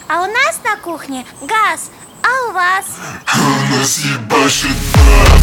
А у нас на кухне газ, а у вас? У нас ебашит бас.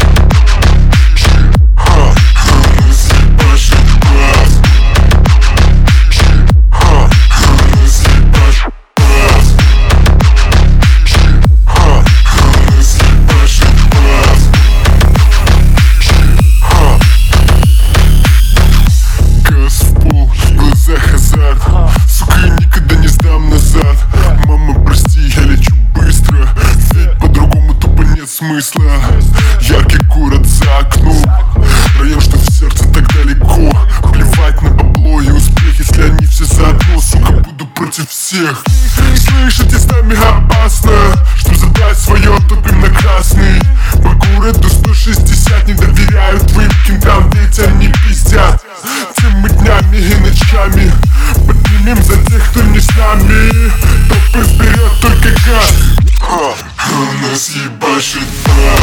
Сука, я никогда не сдам назад. Мама, прости, я лечу быстро, ведь по-другому тупо нет смысла. Яркий город за окном, район, что в сердце так далеко. Плевать на бабло и успех, если они все заодно. Сука, буду против всех. Слышите, с нами опасно. Чтоб забрать свое, топим на красный. По городу 160 не доверяют твоим кентам, ведь они пиздят. Тем мы днями и ночами поднимем за тех, кто не с нами. Топы вперед, только газ. У нас ебашит бас.